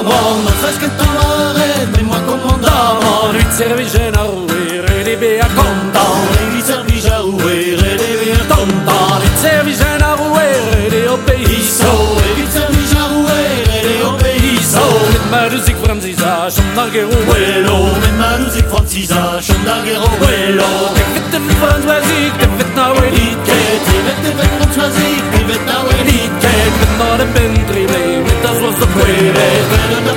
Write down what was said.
d'amor, non sai che tu vorrebbe, ma comandavo. Lui servisce a ruire, devi a contare. Lui servisce a ruire, devi a contare. Lui servisce a ruire, devi obbeiso. Lui servisce a ruire, devi obbeiso. Mit ma Musik Franzisa, schon da Geruelo, mit ma Musik Franzisa, schon da Geruelo. Mit dem Franzwasik, der wird na Welike. Mit dem Franzwasik, der wird na Welike. Mit na dem Bentrible, mit das was der Quere.